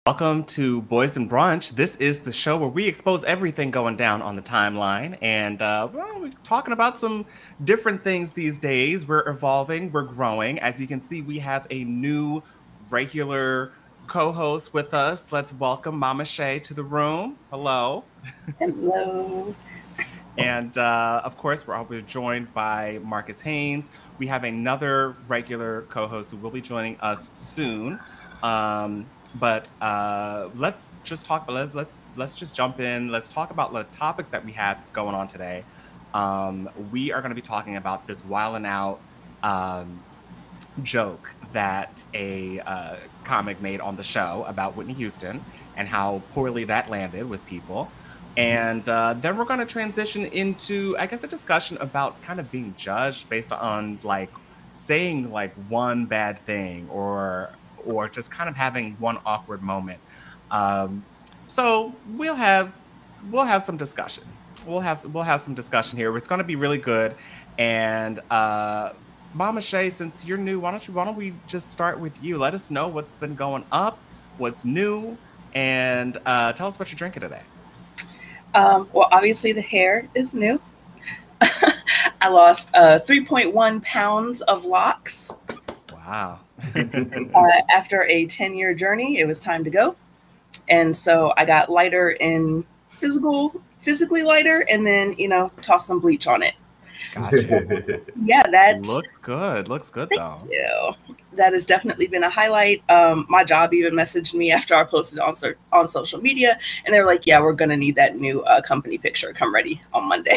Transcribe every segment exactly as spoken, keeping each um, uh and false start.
Welcome to Boys and Brunch. This is the show where we expose everything going down on the timeline. And uh, well, we're talking about some different things these days. We're evolving, we're growing. As you can see, we have a new regular co host with us. Let's welcome Mama Shay to the room. Hello. Hello. And uh, of course, we're always joined by Marcus Haynes. We have another regular co host who will be joining us soon. Um, but uh, let's just talk. Let, let's let's just jump in. Let's talk about the topics that we have going on today. Um, we are going to be talking about this Wild 'N Out um, joke that a uh, comic made on the show about Whitney Houston and how poorly that landed with people. And uh, then we're going to transition into, I guess, a discussion about kind of being judged based on like saying like one bad thing or or just kind of having one awkward moment. Um, so we'll have we'll have some discussion. We'll have we'll have some discussion here. It's going to be really good. And uh, Mama Shay, since you're new, why don't you why don't we just start with you? Let us know what's been going up, what's new, and uh, tell us what you're drinking today. Um, well, obviously the hair is new. I lost uh, three point one pounds of locks. Wow. uh, after a ten-year journey, it was time to go. And so I got lighter in physical, physically lighter, and then, you know, tossed some bleach on it. Gotcha. Yeah, that's... Looks good. Looks good, Thank though. you. That has definitely been a highlight. Um, my job even messaged me after I posted on so- on social media, and they're like, "Yeah, we're gonna need that new uh, company picture. Come ready on Monday."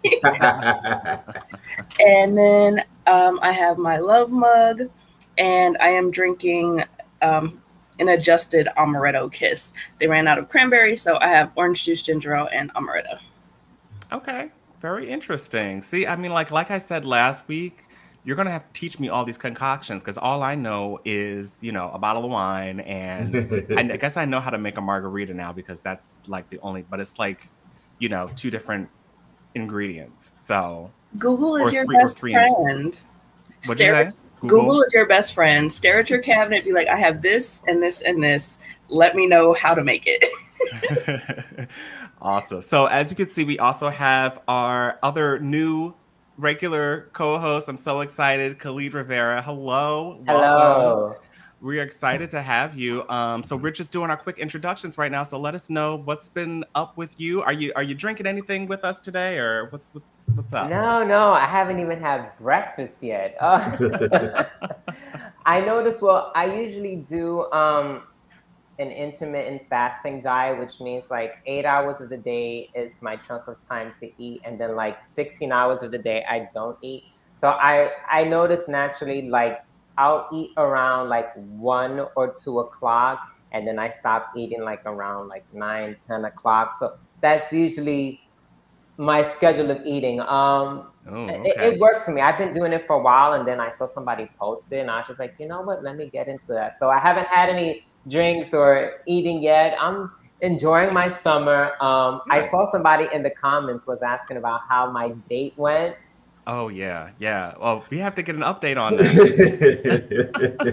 And then um, I have my love mug, and I am drinking um, an adjusted amaretto kiss. They ran out of cranberry, so I have orange juice, ginger ale, and amaretto. Okay. Very interesting. See, I mean, like like I said last week, you're gonna have to teach me all these concoctions because all I know is, you know, a bottle of wine, and I, I guess I know how to make a margarita now because that's like the only. But it's like, you know, two different ingredients. So Google or is your three or best three. In, friend. what'd you Stare. say? Google Google. is your best friend. Stare at your cabinet. Be like, I have this and this and this. Let me know how to make it. Awesome. So as you can see, we also have our other new regular co-host. I'm so excited, Khalid Rivera. Hello, welcome. Hello. We are excited to have you. Um, so we're just doing our quick introductions right now. So let us know what's been up with you. Are you are you drinking anything with us today, or what's what's what's up? No, no, I haven't even had breakfast yet. Uh, I noticed, well, I usually do um, an intermittent fasting diet, which means like eight hours of the day is my chunk of time to eat. And then like sixteen hours of the day, I don't eat. So I, I noticed naturally, like I'll eat around like one or two o'clock. And then I stop eating like around like nine, ten o'clock. So that's usually my schedule of eating. Um, Oh, it, okay. it works for me. I've been doing it for a while, and then I saw somebody post it, and I was just like, you know what? Let me get into that. So I haven't had any drinks or eating yet. I'm enjoying my summer. Um, I Good. saw somebody in the comments was asking about how my date went. Oh yeah, yeah. Well, we have to get an update on that.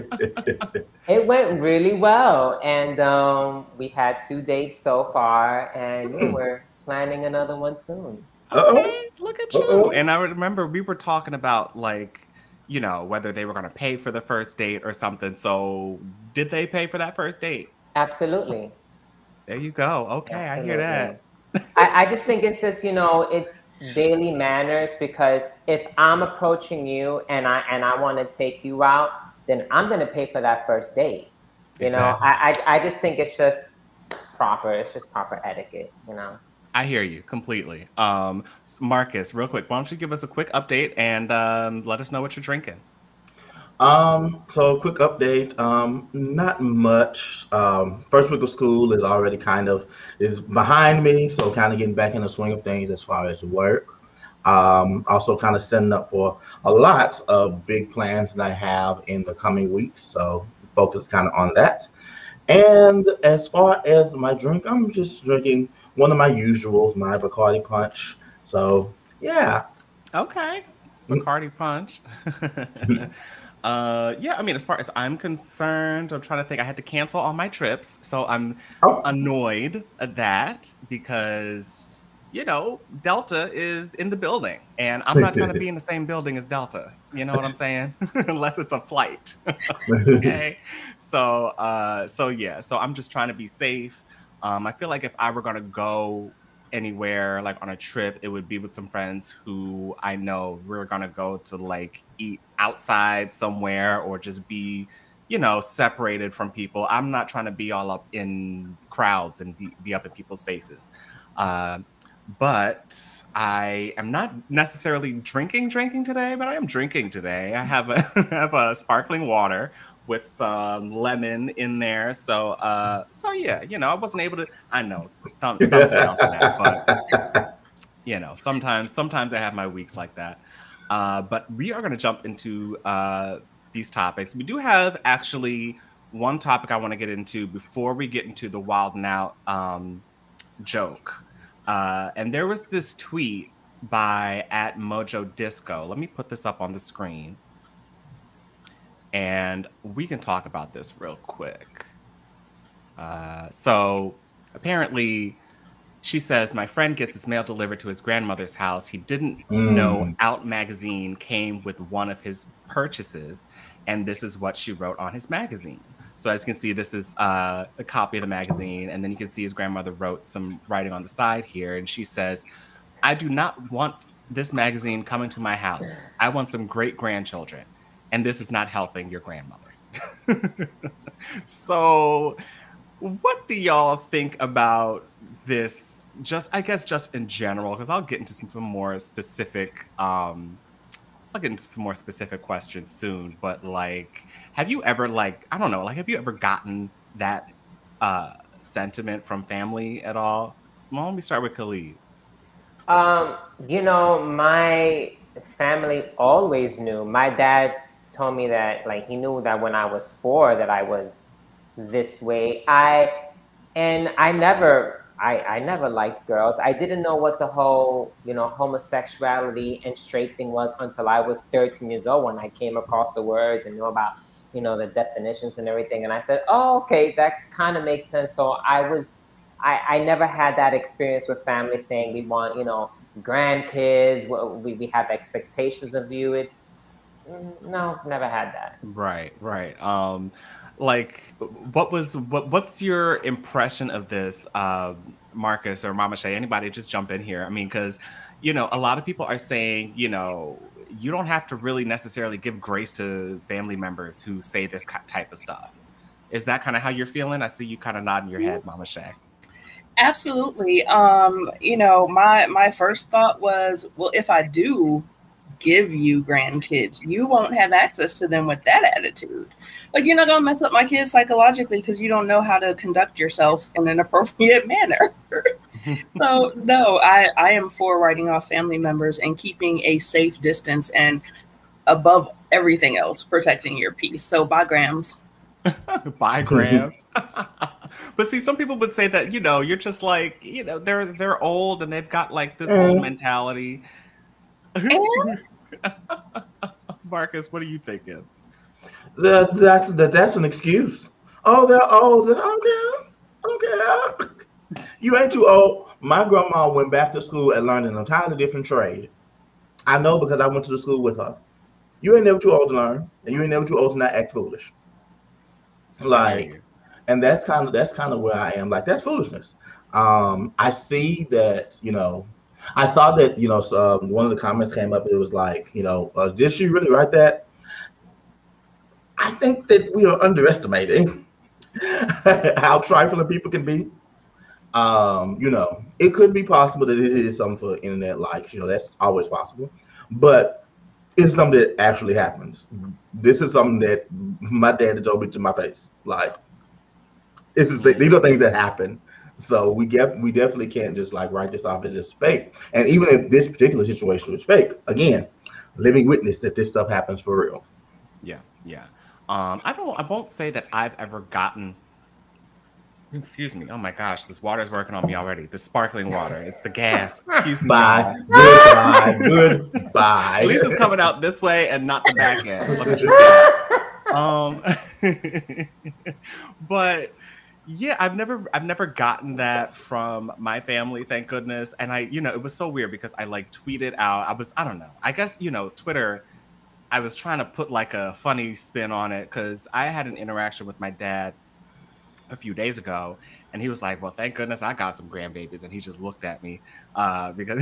It went really well, and um, we've had two dates so far, and yeah, we're planning another one soon. Okay, Uh-oh. look at you. Uh-oh. And I remember we were talking about like, you know, whether they were going to pay for the first date or something. So, did they pay for that first date? Absolutely. There you go. Okay, I hear Absolutely. that. I, I just think it's just, you know, it's daily manners because if I'm approaching you and I and I want to take you out, then I'm gonna pay for that first date. You know, Exactly. I, I I just think it's just proper. It's just proper etiquette, you know. I hear you completely. Um, s- Marcus, real quick, why don't you give us a quick update and um, let us know what you're drinking? Um, so quick update. Um, not much. Um, first week of school is already kind of is behind me, so kind of getting back in the swing of things as far as work. Um, also kind of setting up for a lot of big plans that I have in the coming weeks. So focus kind of on that. And as far as my drink, I'm just drinking one of my usuals, my Bacardi Punch. So yeah. Okay. Mm, Bacardi Punch. Uh, yeah, I mean, as far as I'm concerned, I'm trying to think. I had to cancel all my trips, so I'm Oh, annoyed at that because, you know, Delta is in the building, and I'm not trying to be in the same building as Delta. You know what I'm saying? Unless it's a flight. Okay. So, uh, so yeah, so I'm just trying to be safe. Um, I feel like if I were gonna go anywhere like on a trip, it would be with some friends who I know we're gonna go to like eat outside somewhere or just be, you know, separated from people. I'm not trying to be all up in crowds and be, be up in people's faces. Uh, but I am not necessarily drinking drinking today, but I am drinking today. I have a I have a sparkling water with some lemon in there. So uh so yeah, you know, I wasn't able to I know, thumb, thumbs down for that, but you know, sometimes sometimes I have my weeks like that. Uh, but we are going to jump into uh, these topics. We do have actually one topic I want to get into before we get into the wild and out um, joke. Uh, and there was this tweet by at Mojo Disco. Let me put this up on the screen, and we can talk about this real quick. Uh, so apparently, she says, my friend gets his mail delivered to his grandmother's house. He didn't mm. know Out magazine came with one of his purchases. And this is what she wrote on his magazine. So as you can see, this is uh, a copy of the magazine. And then you can see his grandmother wrote some writing on the side here. And she says, I do not want this magazine coming to my house. I want some great grandchildren. And this is not helping your grandmother. So what do y'all think about this? Just, I guess, just in general, because I'll get into some, some more specific, um, I'll get into some more specific questions soon. But like, have you ever, like, I don't know, like, have you ever gotten that uh, sentiment from family at all? Well, let me start with Khalid. Um, you know, my family always knew. My dad told me that, like, he knew that when I was four that I was this way. I and I never I, I never liked girls. I didn't know what the whole, you know, homosexuality and straight thing was until I was thirteen years old when I came across the words and knew about, you know, the definitions and everything. And I said, oh, okay, that kind of makes sense. So I was I, I never had that experience with family saying we want, you know, grandkids, we, we have expectations of you. It's no, never had that. Right, right. Um, like, what was what? What's your impression of this, uh, Marcus or Mama Shay? Anybody, just jump in here. I mean, because you know, a lot of people are saying, you know, you don't have to really necessarily give grace to family members who say this type of stuff. Is that kind of how you're feeling? I see you kind of nodding your head, Mama Shay. Absolutely. Um, you know, my my first thought was, well, if I do give you grandkids, you won't have access to them with that attitude. Like, you're not going to mess up my kids psychologically because you don't know how to conduct yourself in an appropriate manner. So no, I, I am for writing off family members and keeping a safe distance and above everything else, protecting your peace. So bye, Grams. Bye, Grams. But see, some people would say that, you know, you're just like, you know, they're they're old and they've got like this mm. old mentality. Marcus, what are you thinking? That, that's that, that's an excuse. Oh, they're old. I don't care. I don't care. You ain't too old. My grandma went back to school and learned an entirely different trade. I know because I went to the school with her. You ain't never too old to learn, and you ain't never too old to not act foolish. Like, and that's kind of that's kind of where I am. Like, that's foolishness. Um, I see that, you know. I saw that, you know, so, um, one of the comments came up. It was like, you know, uh, did she really write that? I think that we are underestimating how trifling people can be. Um, you know, it could be possible that it is something for internet likes. You know, that's always possible. But it's something that actually happens. This is something that my dad told me to my face. Like, this is the, these are things that happen. So we get we definitely can't just like write this off as just fake. And even if this particular situation was fake, again, living witness that this stuff happens for real. Yeah, yeah. Um, I don't. I won't say that I've ever gotten Excuse me. Oh my gosh, this water's working on me already. The sparkling water. It's the gas. Excuse me. Bye. Y'all. Goodbye. Goodbye. At least it's coming out this way and not the back end. Let me just say. Um, but yeah, I've never, I've never gotten that from my family, thank goodness. And I, you know, it was so weird because I like tweeted out. I was, I don't know. I guess you know, Twitter. I was trying to put like a funny spin on it because I had an interaction with my dad a few days ago, and he was like, "Well, thank goodness I got some grandbabies," and he just looked at me uh, because.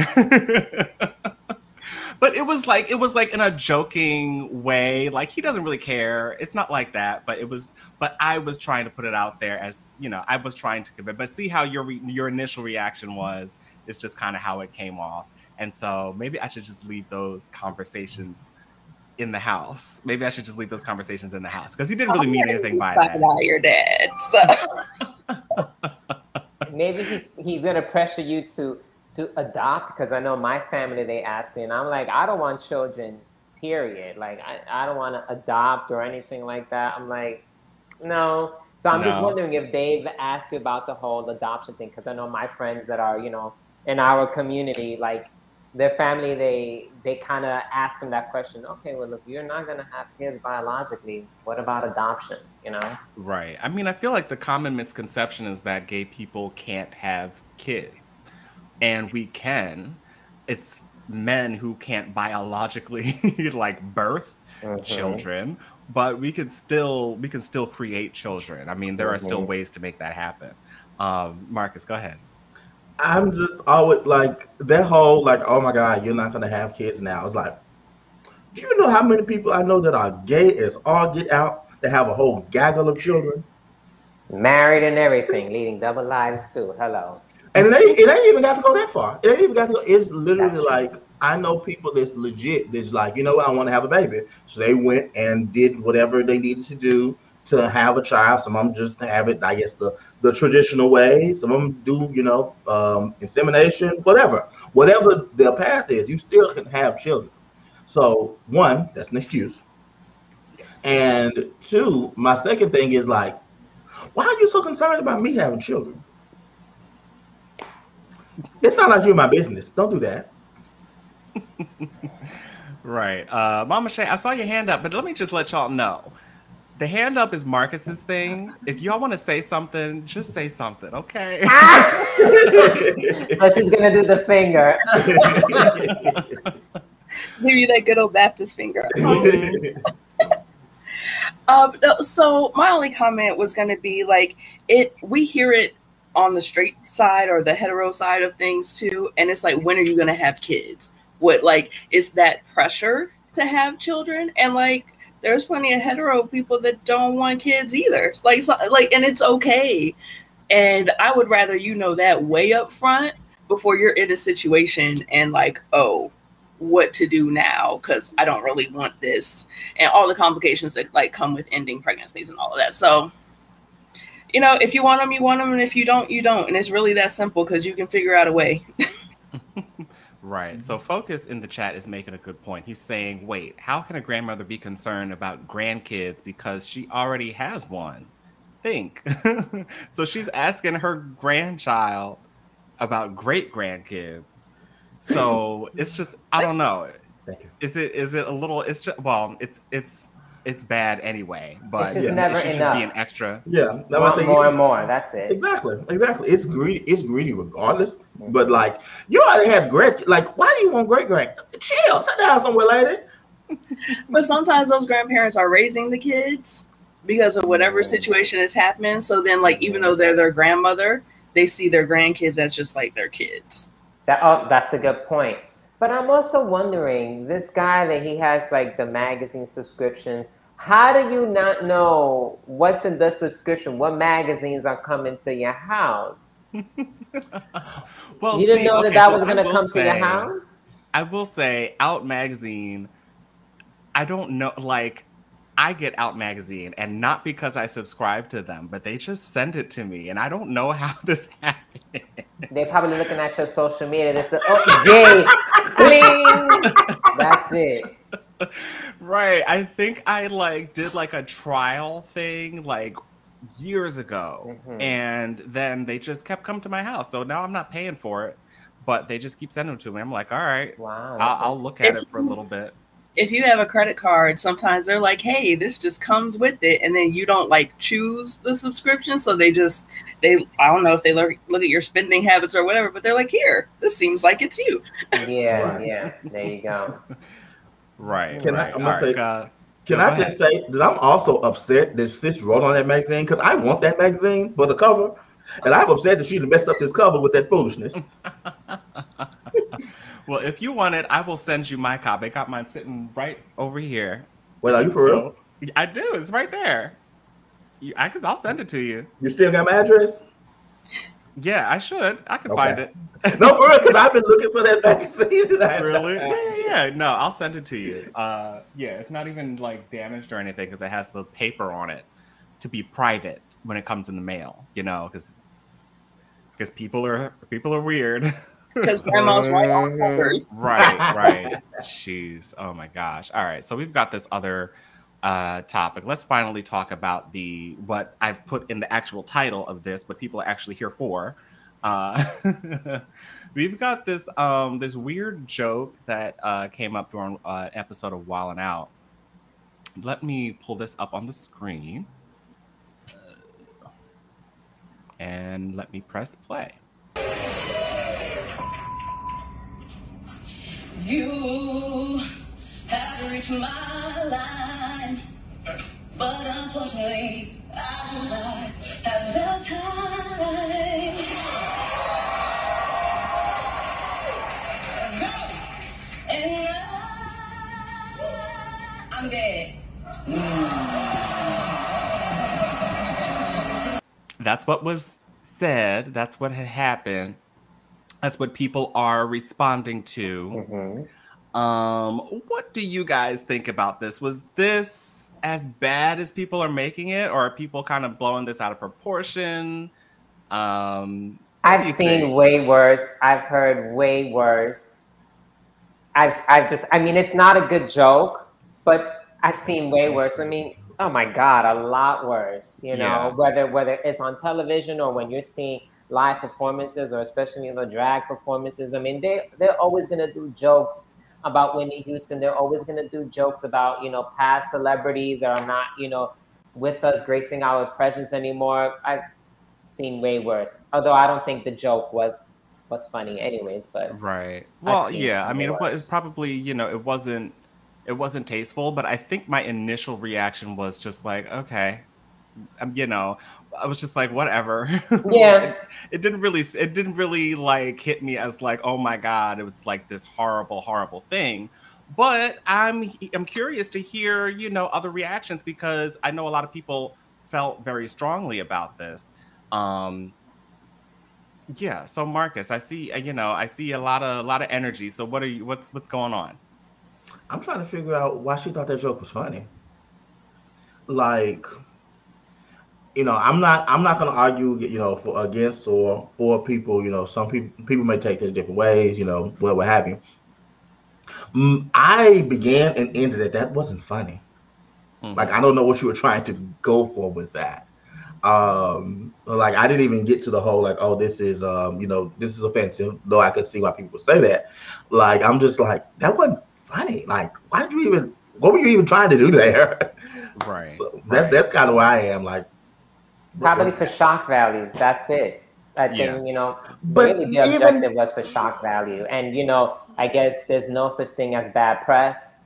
But it was like it was like in a joking way, like he doesn't really care. It's not like that, but it was. But I was trying to put it out there as you know, I was trying to give it. But see how your re- your initial reaction was. It's just kind of how it came off, and so maybe I should just leave those conversations in the house. Maybe I should just leave those conversations in the house because he didn't really mean anything by that. About your dad, so. Maybe he's he's gonna pressure you to to adopt, because I know my family, they ask me, and I'm like, I don't want children, period. Like I, I don't want to adopt or anything like that. I'm like, no. So I'm no. just wondering if Dave asked you about the whole adoption thing, because I know my friends that are, you know, in our community, like their family, they they kind of ask them that question. Okay, well, if you're not going to have kids biologically, what about adoption, you know? Right. I mean, I feel like the common misconception is that gay people can't have kids. And we can. It's men who can't biologically like birth mm-hmm. children, but we can still we can still create children. I mean, there mm-hmm. are still ways to make that happen. Um, Marcus, go ahead. I'm just always like that whole like, oh my God, you're not gonna have kids now. It's like, do you know how many people I know that are gay as all get out that have a whole gaggle of children? Married and everything, leading double lives too. Hello. And it ain't, it ain't even got to go that far. It ain't even got to go. It's literally like, I know people that's legit, that's like, you know what, I want to have a baby. So they went and did whatever they needed to do to have a child. Some of them just have it, I guess, the, the traditional way. Some of them do, you know, um, insemination, whatever. Whatever their path is, you still can have children. So one, that's an excuse. And two, my second thing is like, why are you so concerned about me having children? It sounds like you're my business. Don't do that. Right. Uh, Mama Shay, I saw your hand up, but let me just let y'all know. The hand up is Marcus's thing. If y'all want to say something, just say something, okay? So she's going to do the finger. Give you that good old Baptist finger. um, so my only comment was going to be like, it. we hear it on the straight side or the hetero side of things too, and it's like, when are you going to have kids? What, like, is that pressure to have children? And like, there's plenty of hetero people that don't want kids either. It's like, so, like, and it's okay. And I would rather you know that way up front before you're in a situation and like, oh, what to do now, because I don't really want this, and all the complications that like come with ending pregnancies and all of that. So, you know, if you want them, you want them, and if you don't, you don't. And it's really that simple, because you can figure out a way. Right. So Focus in the chat is making a good point. He's saying, wait, how can a grandmother be concerned about grandkids because she already has one? Think. So she's asking her grandchild about great grandkids. So it's just, I don't know. Is it is it a little, it's just, well, it's it's it's bad anyway, but it's just yeah, never it should enough. just be an extra. Yeah, that was more and more. That's it. Exactly, exactly. It's greedy. It's greedy regardless. Mm-hmm. But like, you already have great. Like, why do you want great grand? Chill, sit down somewhere, lady. But sometimes those grandparents are raising the kids because of whatever situation is happening. So then, like, even though they're their grandmother, they see their grandkids as just like their kids. That oh, that's a good point. But I'm also wondering, this guy that he has like the magazine subscriptions, how do you not know what's in the subscription? What magazines are coming to your house? Well, you didn't see, know okay, that that so was going to come say, to your house? I will say, Out Magazine, I don't know, like, I get Out Magazine, and not because I subscribe to them, but they just send it to me, and I don't know how this happened. They're probably looking at your social media. They say, oh, gay, bling. That's it. Right. I think I, like, did, like, a trial thing, like, years ago, Mhm. and then they just kept coming to my house. So now I'm not paying for it, but they just keep sending them to me. I'm like, all right, Wow. I'll, that's I'll look at If it for a little bit. if you have a credit card, sometimes they're like, hey, this just comes with it, and then you don't like choose the subscription, so they just they I don't know if they look, look at your spending habits or whatever, but they're like, here, this seems like it's you. Yeah, Right. yeah. There you go. Right, Can I- right. I'm All gonna right, say- uh, Can no, I go just say that I'm also upset that Stitch wrote on that magazine because I want that magazine for the cover, and I'm upset that she messed up this cover with that foolishness. Well, if you want it, I will send you my copy. I got mine sitting right over here. Wait, are you for real? So, I do. It's right there. You, I can. I'll send it to you. You still got my address? Yeah, I should. I can Okay. find it. No, for real, because I've been looking for that magazine. and I have Really? not Yeah, found it. yeah, yeah. No, I'll send it to you. Uh, yeah, it's not even like damaged or anything because it has the paper on it to be private when it comes in the mail. You know, because because people are people are weird. Because grandma's white on covers. Right, right. Jeez. Oh my gosh. All right. So we've got this other uh topic. Let's finally talk about the what I've put in the actual title of this, what people are actually here for. Uh we've got this um this weird joke that uh came up during uh, an episode of Wildin' Out. Let me pull this up on the screen. Uh, and let me press play. You have reached my line, but unfortunately, I do not have the time. Let's go! And I, I'm dead. That's what was said. That's what had happened. That's what people are responding to. Mhm. Um, what do you guys think about this? Was this as bad as people are making it, or are people kind of blowing this out of proportion? Um, what I've do you seen think? way worse. I've heard way worse. I've, I've just, I mean, it's not a good joke, but I've seen way worse. I mean, oh my God, a lot worse. You know, Yeah. whether whether it's on television or when you're seeing live performances, or especially the drag performances. I mean, they they're always gonna do jokes about Whitney Houston. They're always gonna do jokes about, you know, past celebrities that are not, you know, with us, gracing our presence anymore. I've seen way worse. Although I don't think the joke was was funny, anyways. But Right. Well, seen yeah. I way mean, it was worse. probably, you know, it wasn't it wasn't tasteful, but I think my initial reaction was just like, okay, um, you know, I was just like, whatever. Yeah. it, it didn't really, it didn't really like hit me as like, oh my God, it was like this horrible, horrible thing. But I'm, I'm curious to hear, you know, other reactions because I know a lot of people felt very strongly about this. Um, yeah. So Marcus, I see, uh, you know, I see a lot of, a lot of energy. So what are you, what's, what's going on? I'm trying to figure out why she thought that joke was funny. Like, you know, I'm not I'm not gonna argue, you know, for against or for people. You know, some people people may take this different ways. You know, what what have you. Mm, I began and ended it. That wasn't funny. Mhm. Like, I don't know what you were trying to go for with that. Um, like, I didn't even get to the whole like, oh, this is um, you know, this is offensive. Though I could see why people would say that. Like, I'm just like, that wasn't funny. Like, why did you even? What were you even trying to do there? Right. So that's right. that's kind of where I am. Like, Probably for shock value. That's it. I think, Yeah. you know, But really the even- objective was for shock value. And, you know, I guess there's no such thing as bad press.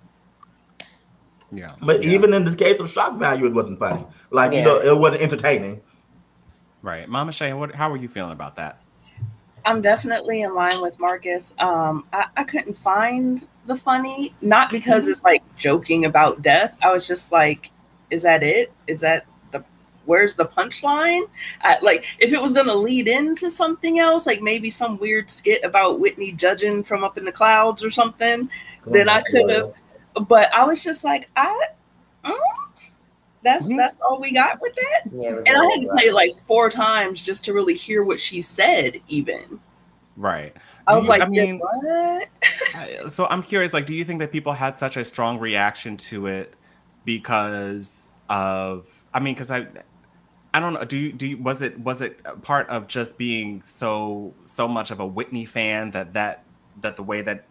Yeah. But yeah. even in the case of shock value, it wasn't funny. Like, you Yeah. know, it wasn't entertaining. Right. Mama Shay, what, how are you feeling about that? I'm definitely in line with Marcus. Um, I, I couldn't find the funny, not because it's like joking about death. I was just like, is that it? Is that the, where's the punchline? I, like, if it was going to lead into something else, like maybe some weird skit about Whitney judging from up in the clouds or something, then I could have. But I was just like, I, mm, that's Mhm. that's all we got with that. Yeah, it was And I really had to rough. play it like four times just to really hear what she said. Even Right. I Do was you- like, I mean, what? I- so I'm curious, like, do you think that people had such a strong reaction to it because of, I mean, because I, I don't know. Do you do you, was it was it a part of just being so so much of a Whitney fan that that that the way that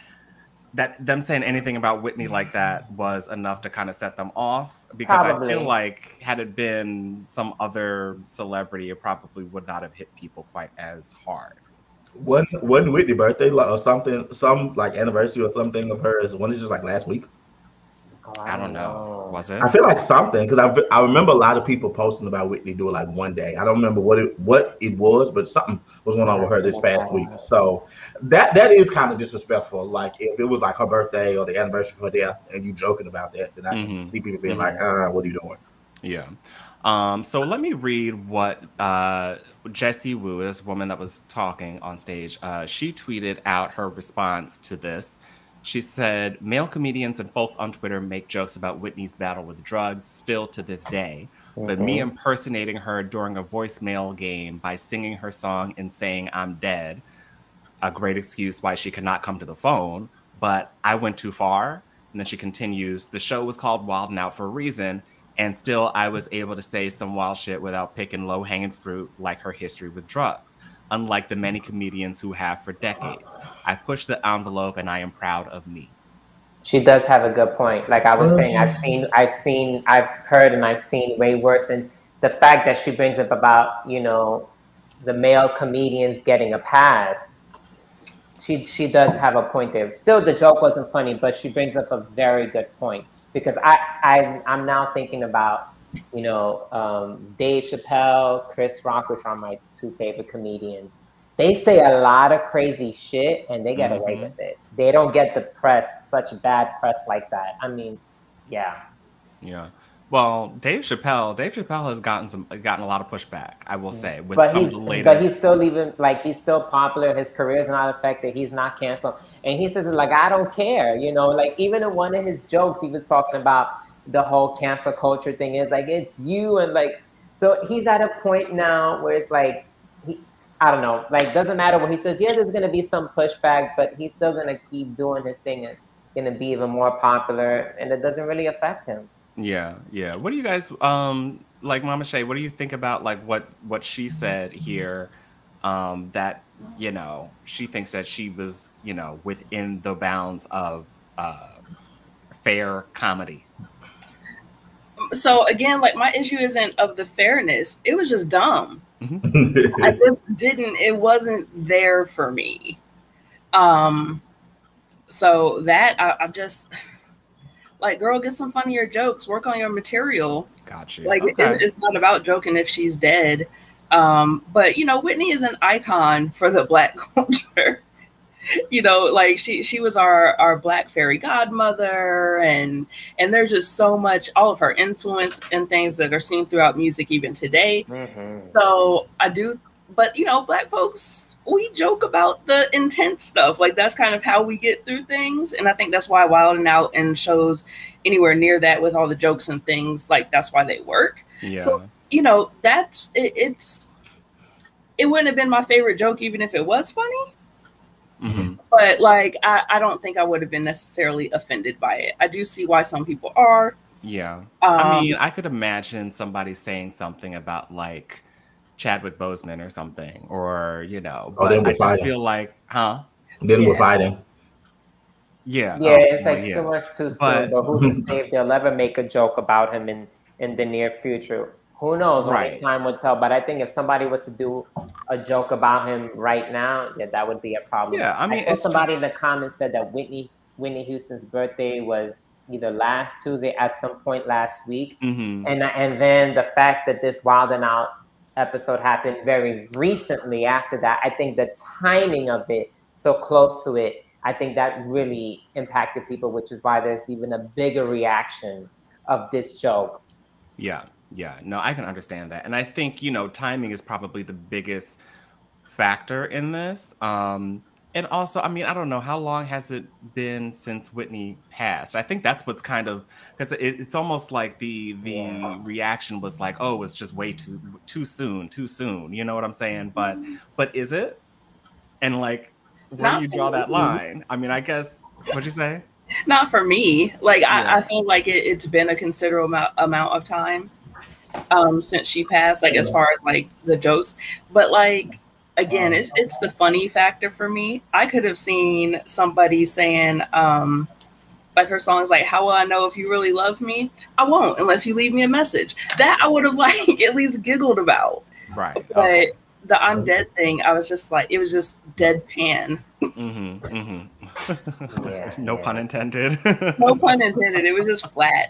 that them saying anything about Whitney like that was enough to kind of set them off? Because Probably. I feel like had it been some other celebrity, it probably would not have hit people quite as hard. Wasn't wasn't Whitney birthday like or something, some like anniversary or something of hers? When is just like last week? Oh, I don't know. Was it? I feel like something because I I remember a lot of people posting about Whitney doing like one day. I don't remember what it what it was, but something was going on with her this past week. So that that is kind of disrespectful. Like if it was like her birthday or the anniversary of her death, and you joking about that, then I can Mhm. see people being Mhm. like, uh, "What are you doing?" Yeah. Um, so let me read what uh, Jessie Wu, this woman that was talking on stage, uh, she tweeted out her response to this. She said, male comedians and folks on Twitter make jokes about Whitney's battle with drugs still to this day. But me Mhm. impersonating her during a voicemail game by singing her song and saying I'm dead, a great excuse why she could not come to the phone, but I went too far. And then she continues, the show was called Wild and Out for a reason, and still I was able to say some wild shit without picking low-hanging fruit like her history with drugs, unlike the many comedians who have for decades. I pushed the envelope and I am proud of me. She does have a good point. Like I was saying, I've seen, I've seen, I've heard and I've seen way worse. And the fact that she brings up about, you know, the male comedians getting a pass, she she does have a point there. Still, the joke wasn't funny, but she brings up a very good point. Because I, I I'm now thinking about, you know, um, Dave Chappelle, Chris Rock, which are my two favorite comedians. They say a lot of crazy shit and they get away Mhm. with it. They don't get the press, such bad press like that. I mean, yeah. Yeah. Well, Dave Chappelle, Dave Chappelle has gotten some gotten a lot of pushback, I will say, with But some he's of the latest. but he's still even like he's still popular. His career is not affected. He's not canceled. And he says like I don't care, you know, like even in one of his jokes, he was talking about the whole cancel culture thing is like it's you and like so he's at a point now where it's like he I don't know, like doesn't matter what he says. Yeah, there's gonna be some pushback, but he's still gonna keep doing his thing and gonna be even more popular, and it doesn't really affect him. Yeah, yeah. What do you guys um like, Mama Shay? What do you think about like what what she said here? Um, that you know she thinks that she was you know within the bounds of uh, fair comedy. So again, like my issue isn't of the fairness; it was just dumb. Mhm. I just didn't. It wasn't there for me. Um, so that I, I'm just like, girl, get some funnier jokes. Work on your material. Got you. Like Okay. it's, it's not about joking if she's dead. Um, but you know, Whitney is an icon for the Black culture. You know, like she she was our our Black fairy godmother, and and there's just so much, all of her influence and things that are seen throughout music even today. Mhm. So I do, but you know, Black folks, we joke about the intense stuff. Like that's kind of how we get through things, and I think that's why Wild and Out and shows anywhere near that with all the jokes and things, like that's why they work. Yeah. So you know, that's it, it's it wouldn't have been my favorite joke even if it was funny. Mhm. But like I, I don't think I would have been necessarily offended by it. I do see why some people are. Yeah. Um, I mean, I could imagine somebody saying something about like Chadwick Boseman or something, or you know, Oh, but then we're I just fighting. feel like, huh? Then Yeah. we're fighting. Yeah. Yeah, Oh, it's well, like yeah. too much too soon. But But who's to say if they'll ever make a joke about him in in the near future? Who knows? Only right. time will tell. But I think if somebody was to do a joke about him right now, yeah, that would be a problem. Yeah. I mean, I saw it's somebody just in the comments said that Whitney's Whitney Houston's birthday was either last Tuesday at some point last week, mhm. and and then the fact that this Wild and Out episode happened very recently after that, I think the timing of it so close to it, I think that really impacted people, which is why there's even a bigger reaction of this joke. Yeah. Yeah. No, I can understand that. And I think, you know, timing is probably the biggest factor in this. Um, and also, I mean, I don't know, how long has it been since Whitney passed? I think that's what's kind of because it, it's almost like the the Yeah. reaction was like, oh, it's just way too too soon, too soon. You know what I'm saying? But but is it? And like, where do Not you for draw that me. line? I mean, I guess what'd you say? Not for me. Like Yeah. I, I feel like it, it's been a considerable amount, amount of time. um, since she passed, like as far as like the jokes. But like again, it's it's the funny factor for me. I could have seen somebody saying, um, like her song is like, "How will I know if you really love me? I won't unless you leave me a message." That I would have like at least giggled about. Right. But Okay. the I'm dead thing, I was just like, it was just deadpan. Mm-hmm, mm-hmm. Yeah, no yeah. pun intended. No pun intended. It was just flat.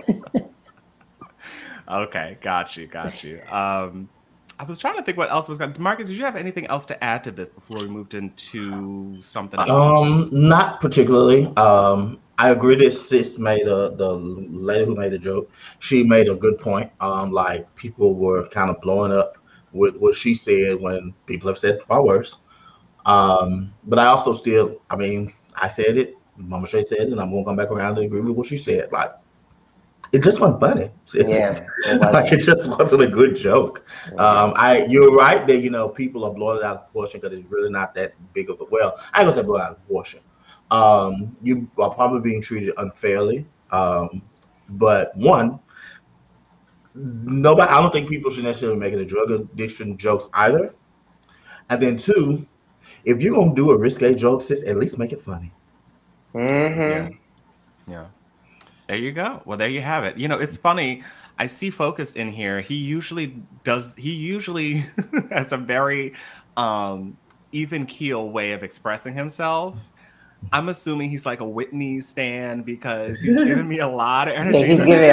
Okay, got you, got you. Um, I was trying to think what else was going. Marcus, did you have anything else to add to this before we moved into something else? Um, not particularly. Um, I agree that sis made a the lady who made the joke. She made a good point. Um, like people were kind of blowing up with what she said when people have said far worse. Um, but I also still, I mean, I said it. Mama Shay said it, and I'm gonna come back around and agree with what she said. Like, it just wasn't funny. It's, Yeah, it like it wasn't. just wasn't a good joke. Um, I you're right that you know people are blowing it out of proportion because it's really not that big of a well. I ain't gonna say blow it out of proportion. Um, you are probably being treated unfairly. Um, but one, nobody. I don't think people should necessarily make it a drug addiction jokes either. And then two, if you're gonna do a risque joke, sis, at least make it funny. Mm-hmm. Yeah. Yeah. There you go. Well, there you have it. You know, it's funny. I see Focused in here. He usually does, he usually has a very um, even keel way of expressing himself. I'm assuming he's like a Whitney stan because he's giving me a lot of energy. Yeah, he's giving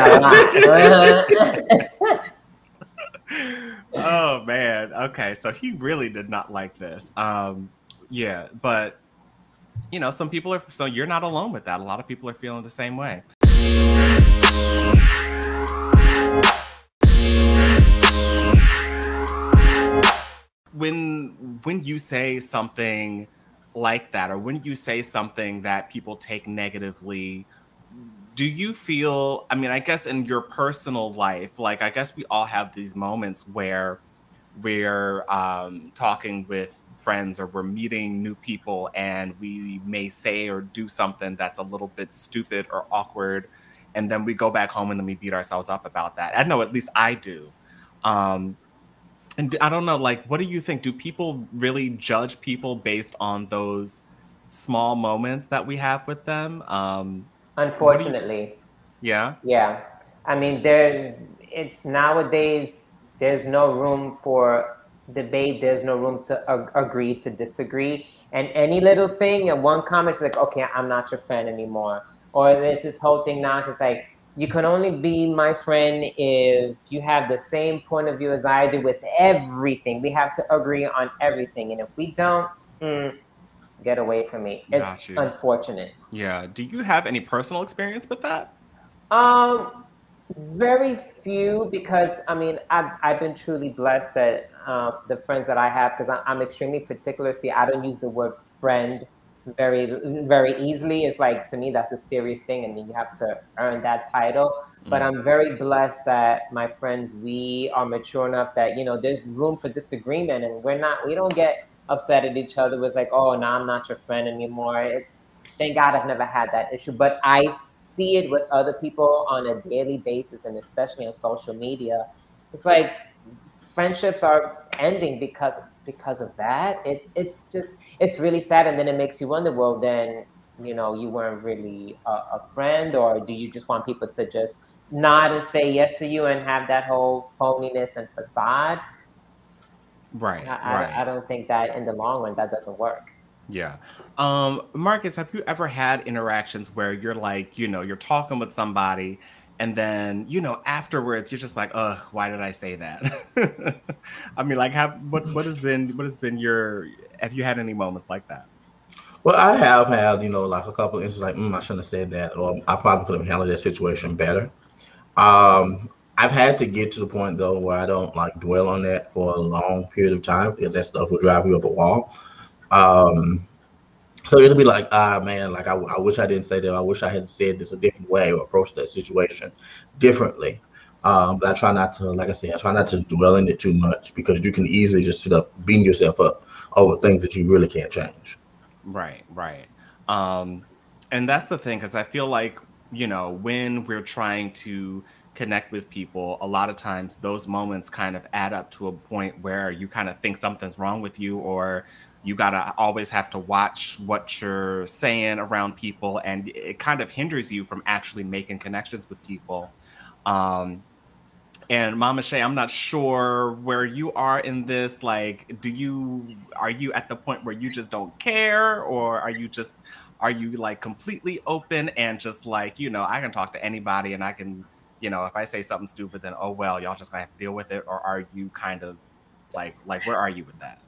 a lot. Oh, man. Okay. So he really did not like this. Um, yeah. But, you know, some people are, so you're not alone with that. A lot of people are feeling the same way. When when you say something like that, or when you say something that people take negatively, do you feel, I mean, I guess in your personal life, like I guess we all have these moments where we're um, talking with friends or we're meeting new people and we may say or do something that's a little bit stupid or awkward, and then we go back home and then we beat ourselves up about that. I know, at least I do. Um, and I don't know, like, what do you think? Do people really judge people based on those small moments that we have with them? Um, Unfortunately. Yeah. Yeah. I mean, there, it's nowadays, there's no room for debate. There's no room to ag- agree to disagree. And any little thing and one comment is like, okay, I'm not your friend anymore. Or there's this whole thing now, it's just like, you can only be my friend if you have the same point of view as I do with everything. We have to agree on everything. And if we don't, mm, get away from me. It's unfortunate. Yeah. Do you have any personal experience with that? Um, very few, because I mean, I've, I've been truly blessed that uh, the friends that I have, because I'm extremely particular. See, I don't use the word friend very, very easily. It's like, to me, that's a serious thing, and you have to earn that title. Mm. But I'm very blessed that my friends, we are mature enough that, you know, there's room for disagreement, and we're not, we don't get upset at each other. It was like, oh, no, I'm not your friend anymore. It's, thank God I've never had that issue, but I see it with other people on a daily basis, and especially on social media. It's like friendships are ending because because of that. It's it's just, it's really sad. And then it makes you wonder, well, then, you know, you weren't really a, a friend, or do you just want people to just nod and say yes to you and have that whole phoniness and facade? Right, I, right. I, I don't think that in the long run, that doesn't work. Yeah. Um, Marcus, have you ever had interactions where you're like, you know, you're talking with somebody and then, you know, afterwards you're just like, ugh, why did I say that? I mean, like, have what what has been what has been your, have you had any moments like that? Well, I have had, you know, like a couple of instances like, mm, I shouldn't have said that, or I probably could have handled that situation better. Um, I've had to get to the point though where I don't like dwell on that for a long period of time, because that stuff will drive you up a wall. Um, so it'll be like, ah, man, like I, I wish I didn't say that. I wish I had said this a different way or approached that situation differently. Um, but I try not to, like I said, I try not to dwell in it too much, because you can easily just sit up, beam yourself up over things that you really can't change. Right, right. Um, and that's the thing, because I feel like, you know, when we're trying to connect with people, a lot of times those moments kind of add up to a point where you kind of think something's wrong with you, or you gotta always have to watch what you're saying around people, and it kind of hinders you from actually making connections with people. Um, and Mama Shay, I'm not sure where you are in this. Like, do you, are you at the point where you just don't care, or are you just, are you like completely open and just like, you know, I can talk to anybody and I can, you know, if I say something stupid, then, oh, well, y'all just gonna have to deal with it? Or are you kind of like, like, where are you with that?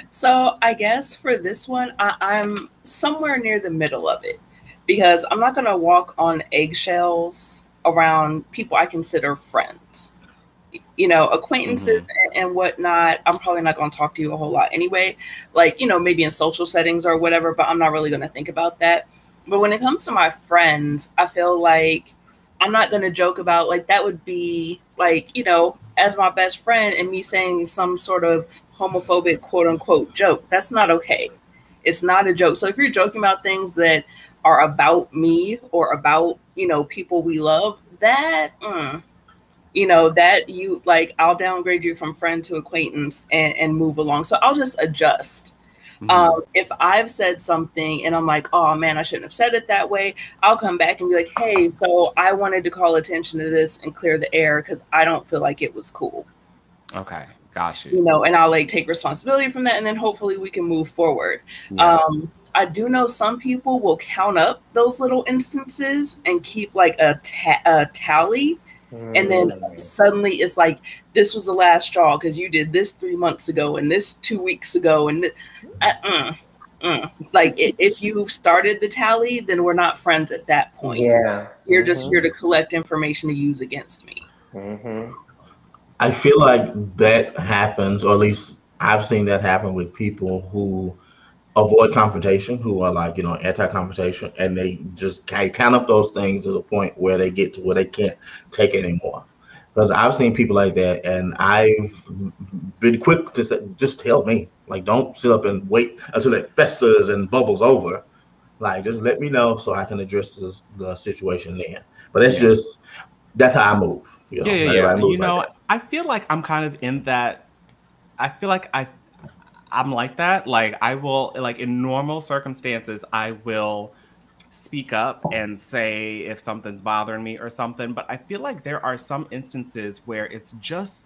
So I guess for this one, I, I'm somewhere near the middle of it, because I'm not going to walk on eggshells around people I consider friends. You know, acquaintances Mm-hmm. and, and whatnot, I'm probably not going to talk to you a whole lot anyway. Like, you know, maybe in social settings or whatever, but I'm not really going to think about that. But when it comes to my friends, I feel like I'm not going to joke about, like, that would be like, you know, as my best friend and me saying some sort of homophobic quote unquote joke. That's not okay. It's not a joke. So if you're joking about things that are about me or about, you know, people we love, that, mm, you know, that you like, I'll downgrade you from friend to acquaintance and, and move along. So I'll just adjust. Mm-hmm. Um, if I've said something and I'm like, oh man, I shouldn't have said it that way, I'll come back and be like, hey, so I wanted to call attention to this and clear the air because I don't feel like it was cool. Okay, got you. You know, and I'll like take responsibility from that, and then hopefully we can move forward. Yeah. Um, I do know some people will count up those little instances and keep like a, ta- a tally. And then suddenly it's like, this was the last straw because you did this three months ago and this two weeks ago. And th- I, mm, mm. like it, if you started the tally, then we're not friends at that point. Yeah. You're Mm-hmm. just here to collect information to use against me. Mm-hmm. I feel like that happens, or at least I've seen that happen with people who avoid confrontation, who are like, you know, anti-confrontation, and they just count up those things to the point where they get to where they can't take it anymore. Because I've seen people like that, and I've been quick to say, just tell me. Like, don't sit up and wait until it festers and bubbles over. Like, just let me know so I can address this, the situation then. But that's Yeah. just, that's how I move. You know, Yeah, yeah, not yeah. everybody moves You know, like that. I feel like I'm kind of in that. I feel like I, I'm like that. Like I will, like in normal circumstances, I will speak up and say if something's bothering me or something. But I feel like there are some instances where it's just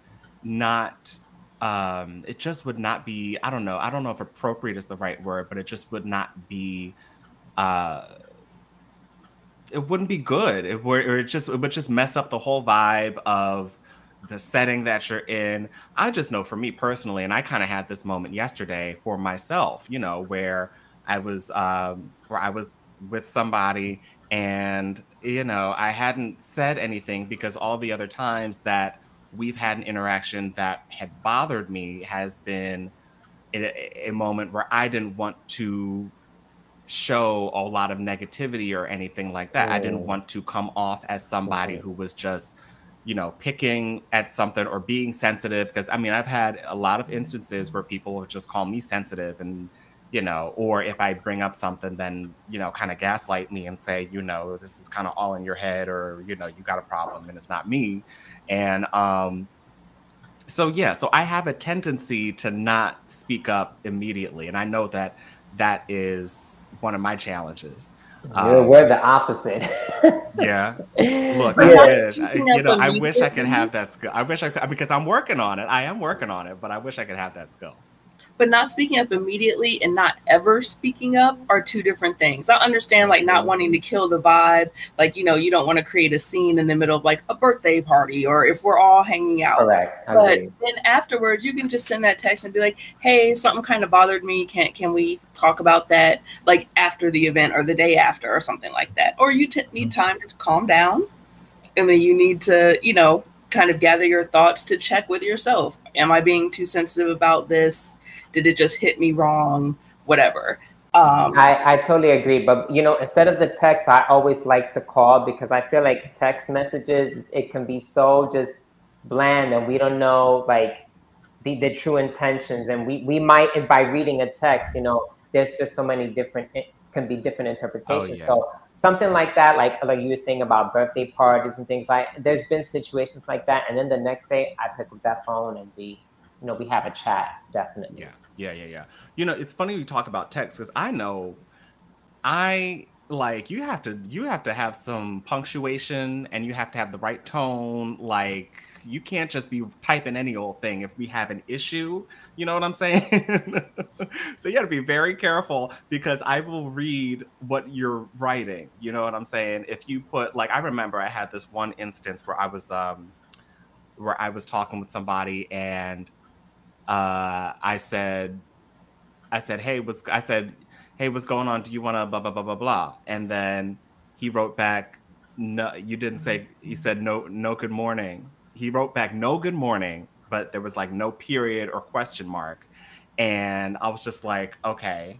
not. Um, it just would not be. I don't know. I don't know if appropriate is the right word, but it just would not be. Uh, it wouldn't be good. It would, or it just it would just mess up the whole vibe of the setting that you're in. I just know for me personally, and I kind of had this moment yesterday for myself, you know, where I was um, where I was with somebody, and you know, I hadn't said anything because all the other times that we've had an interaction that had bothered me has been a, a moment where I didn't want to show a lot of negativity or anything like that. I didn't want to come off as somebody who was just, you know, picking at something or being sensitive. Because I mean, I've had a lot of instances where people will just call me sensitive, and you know, or if I bring up something, then you know, kind of gaslight me and say, you know, this is kind of all in your head, or you know, you got a problem and it's not me. And um so yeah, so I have a tendency to not speak up immediately, and I know that that is one of my challenges. We're, Um, we're the opposite. yeah. Look, But I not wish, I, speaking you up know, I wish I could immediately. have that skill. I wish I could, because I'm working on it. I am working on it, but I wish I could have that skill. But not speaking up immediately and not ever speaking up are two different things. I understand like not wanting to kill the vibe. Like, you know, you don't want to create a scene in the middle of like a birthday party or if we're all hanging out. Correct. But Agreed. then afterwards, you can just send that text and be like, hey, something kind of bothered me. Can can we talk about that like after the event or the day after or something like that? Or you t- need time to calm down. And then you need to, you know, kind of gather your thoughts to check with yourself. Am I being too sensitive about this? Did it just hit me wrong? Whatever. Um, I, I totally agree. But, you know, instead of the text, I always like to call because I feel like text messages, it can be so just bland and we don't know like the, the true intentions. And we, we might, by reading a text, you know, there's just so many different can be different interpretations. Oh, yeah. So something like that, like like you were saying about birthday parties and things like, there's been situations like that. And then the next day I pick up that phone and we, you know, we have a chat, definitely. Yeah, yeah, yeah, yeah. You know, it's funny you talk about text because I know I like you have to you have to have some punctuation and you have to have the right tone. Like you can't just be typing any old thing if we have an issue. You know what I'm saying? So you got to be very careful because I will read what you're writing. You know what I'm saying? If you put like I remember I had this one instance where I was um where I was talking with somebody and uh I said I said, hey, what's I said, hey, what's going on? Do you want to blah blah blah blah blah? And then he wrote back, no, you didn't say. He said no, no good morning. He wrote back, no good morning, but there was like no period or question mark. And I was just like, okay,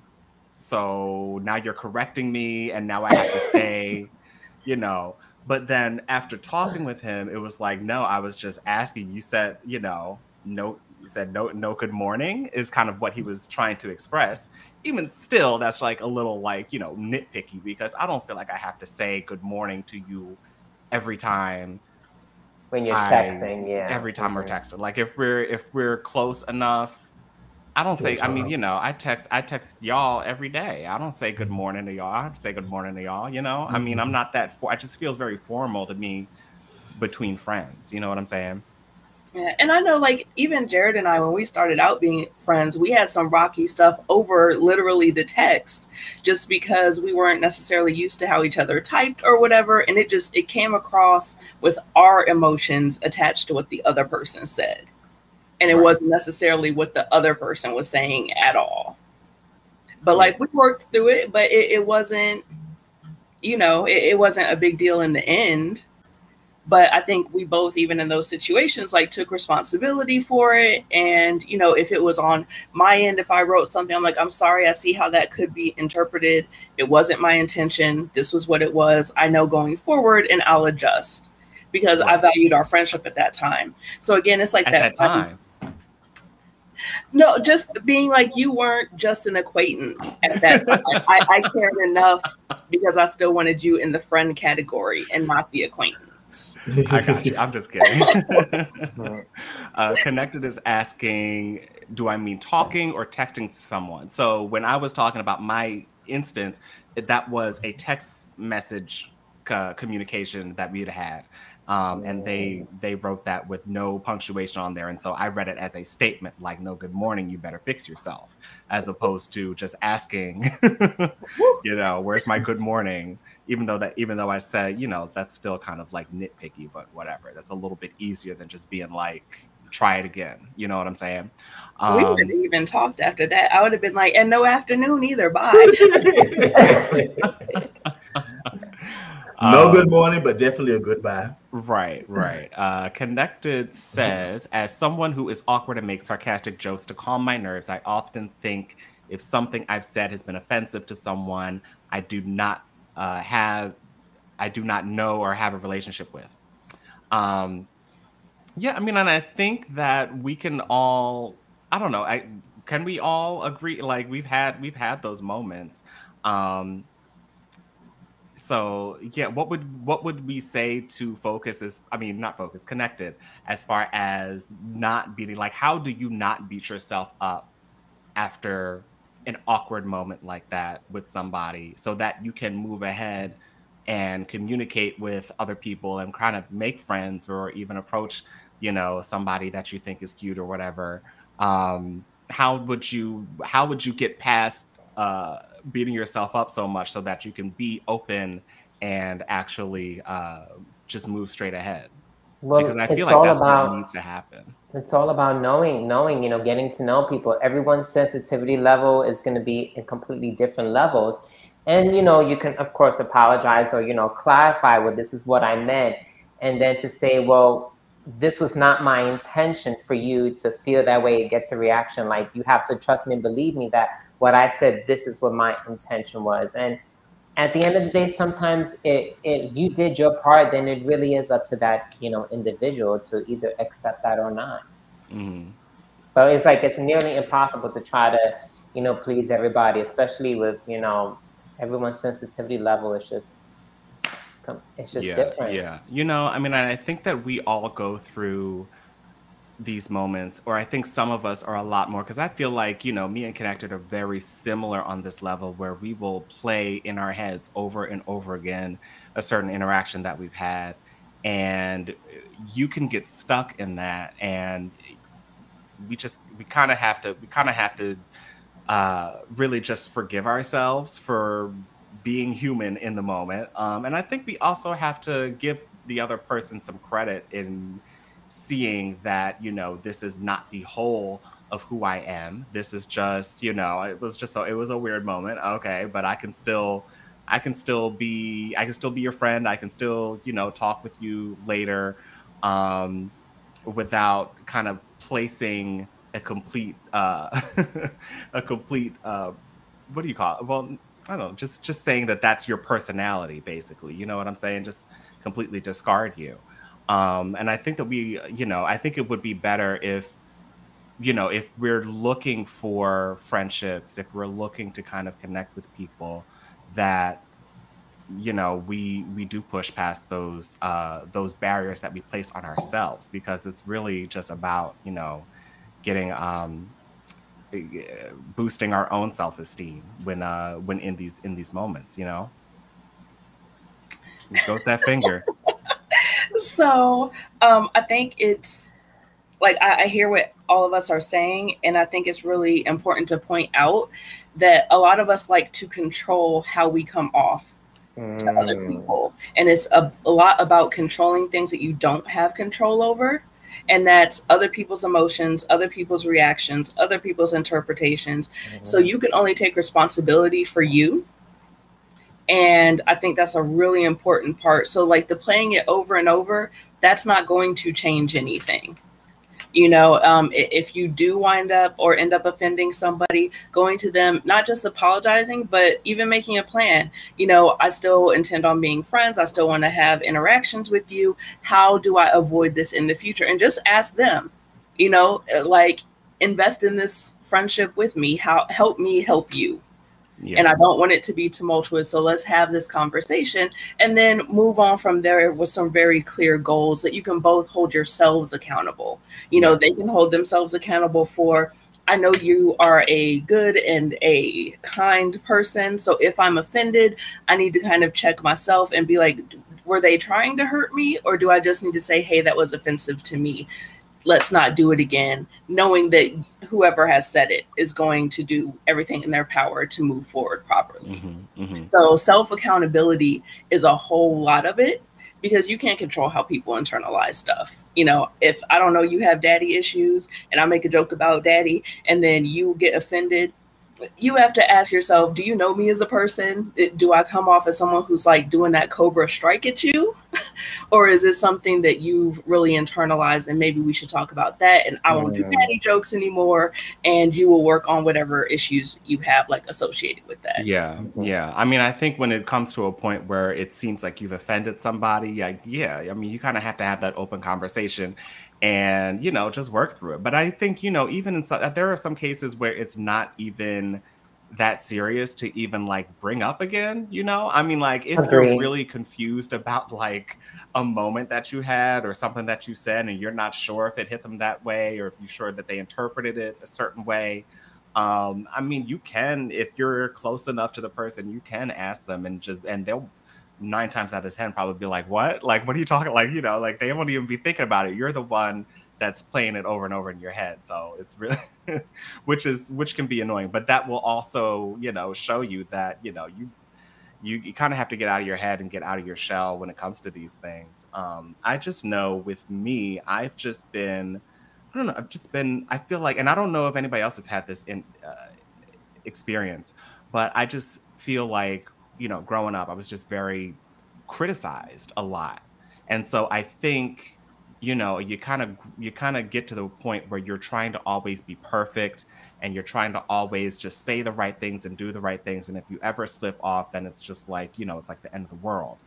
so now you're correcting me, and now I have to say, you know. But then after talking with him, it was like, no, I was just asking. You said, you know, no. He said no, no good morning is kind of what he was trying to express. Even still, that's like a little like, you know, nitpicky because I don't feel like I have to say good morning to you every time. When you're I, texting, yeah. Every time mm-hmm. we're texting. Like if we're if we're close enough, I don't say, I mean, you know, I text I text y'all every day. I don't say good morning to y'all. I say good morning to y'all, you know? Mm-hmm. I mean, I'm not that, for, it just feels very formal to me between friends. You know what I'm saying? Yeah, and I know like even Jared and I, when we started out being friends, we had some rocky stuff over literally the text just because we weren't necessarily used to how each other typed or whatever. And it just, it came across with our emotions attached to what the other person said. And it right. wasn't necessarily what the other person was saying at all. But yeah. like we worked through it, but it, it wasn't, you know, it, it wasn't a big deal in the end. But I think we both, even in those situations, like took responsibility for it. And, you know, if it was on my end, if I wrote something, I'm like, I'm sorry, I see how that could be interpreted. It wasn't my intention. This was what it was. I know going forward and I'll adjust because right. I valued our friendship at that time. So again, it's like at that, that time. No, just being like you weren't just an acquaintance at that time. I, I cared enough because I still wanted you in the friend category and not the acquaintance. I got you. I'm just kidding. uh, Connected is asking, do I mean talking or texting someone? So when I was talking about my instance, that was a text message uh, communication that we had had. Um, and they they wrote that with no punctuation on there. And so I read it as a statement like, no, good morning, you better fix yourself, as opposed to just asking, you know, where's my good morning? Even though that even though I said, you know, that's still kind of like nitpicky, but whatever. That's a little bit easier than just being like, try it again. You know what I'm saying? Um, we would have even talked after that. I would have been like, and no afternoon either. Bye. No good morning, but definitely a goodbye. Right, right. Uh, Connected says, as someone who is awkward and makes sarcastic jokes to calm my nerves, I often think if something I've said has been offensive to someone I do not uh, have, I do not know or have a relationship with. Um, yeah, I mean, and I think that we can all, I don't know, I can we all agree? Like we've had we've had those moments. Um, So yeah, what would what would we say to focus is, I mean, not focus, Connected, as far as not beating, like, how do you not beat yourself up after an awkward moment like that with somebody so that you can move ahead and communicate with other people and kind of make friends or even approach, you know, somebody that you think is cute or whatever. Um, how would you how would you get past uh, beating yourself up so much so that you can be open and actually uh, just move straight ahead? Well, because I it's feel like all that's about, what needs to happen. It's all about knowing, knowing, you know, getting to know people. Everyone's sensitivity level is going to be in completely different levels. And, you know, you can, of course, apologize or, you know, clarify, well, this is what I meant. And then to say, well, this was not my intention for you to feel that way. It gets a reaction. Like, you have to trust me and believe me that what I said, this is what my intention was. And at the end of the day, sometimes it, it you did your part, then it really is up to that, you know, individual to either accept that or not. Mm-hmm. But it's like, it's nearly impossible to try to, you know, please everybody, especially with, you know, everyone's sensitivity level is just, it's just yeah, different. Yeah. You know, I mean, I think that we all go through these moments, or I think some of us are a lot more, because I feel like, you know, me and Connected are very similar on this level where we will play in our heads over and over again a certain interaction that we've had. And you can get stuck in that. And we just, we kind of have to, we kind of have to uh, really just forgive ourselves for being human in the moment. Um, and I think we also have to give the other person some credit in seeing that, you know, this is not the whole of who I am. This is just, you know, it was just so, it was a weird moment. Okay. But I can still, I can still be, I can still be your friend. I can still, you know, talk with you later um, without kind of placing a complete uh a complete uh what do you call it? Well, I don't know, just just saying that that's your personality, basically. You know what I'm saying? Just completely discard you. Um and I think that we, you know, I think it would be better if, you know, if we're looking for friendships, if we're looking to kind of connect with people, that, you know, we we do push past those uh those barriers that we place on ourselves, because it's really just about, you know, getting um boosting our own self-esteem when uh when in these in these moments, you know. There goes that finger. So um I think it's like I, I hear what all of us are saying, and I think it's really important to point out that a lot of us like to control how we come off mm. to other people, and it's a, a lot about controlling things that you don't have control over. And that's other people's emotions, other people's reactions, other people's interpretations. Mm-hmm. So you can only take responsibility for you. And I think that's a really important part. So like the playing it over and over, that's not going to change anything. You know, um, if you do wind up or end up offending somebody, going to them, not just apologizing, but even making a plan. You know, I still intend on being friends. I still want to have interactions with you. How do I avoid this in the future? And just ask them, you know, like invest in this friendship with me. How help me help you. Yeah. And I don't want it to be tumultuous. So let's have this conversation and then move on from there with some very clear goals that you can both hold yourselves accountable. You know, they can hold themselves accountable for, I know you are a good and a kind person. So if I'm offended, I need to kind of check myself and be like, were they trying to hurt me? Or do I just need to say, hey, that was offensive to me. Let's not do it again, knowing that whoever has said it is going to do everything in their power to move forward properly. Mm-hmm, mm-hmm. So self-accountability is a whole lot of it, because you can't control how people internalize stuff. You know, if I don't know you have daddy issues and I make a joke about daddy and then you get offended, you have to ask yourself, do you know me as a person? Do I come off as someone who's like doing that Cobra strike at you? Or is it something that you've really internalized and maybe we should talk about that, and I won't do daddy jokes anymore, and you will work on whatever issues you have like associated with that? Yeah, yeah. I mean, I think when it comes to a point where it seems like you've offended somebody, yeah, yeah. I mean, you kind of have to have that open conversation and, you know, just work through it. But I think, you know, even in some, there are some cases where it's not even that serious to even like bring up again, you know? I mean, like if Agreed. You're really confused about like a moment that you had or something that you said and you're not sure if it hit them that way or if you're sure that they interpreted it a certain way, um, I mean, you can, if you're close enough to the person, you can ask them and just, and they'll nine times out of ten probably be like, what? Like, what are you talking? Like, you know, like they won't even be thinking about it. You're the one that's playing it over and over in your head. So it's really, which is, which can be annoying, but that will also, you know, show you that, you know, you, you, you kind of have to get out of your head and get out of your shell when it comes to these things. Um, I just know with me, I've just been, I don't know, I've just been, I feel like, and I don't know if anybody else has had this in uh, experience, but I just feel like, you know, growing up, I was just very criticized a lot. And so I think, you know, you kind of you kind of get to the point where you're trying to always be perfect and you're trying to always just say the right things and do the right things. And if you ever slip off, then it's just like, you know, it's like the end of the world.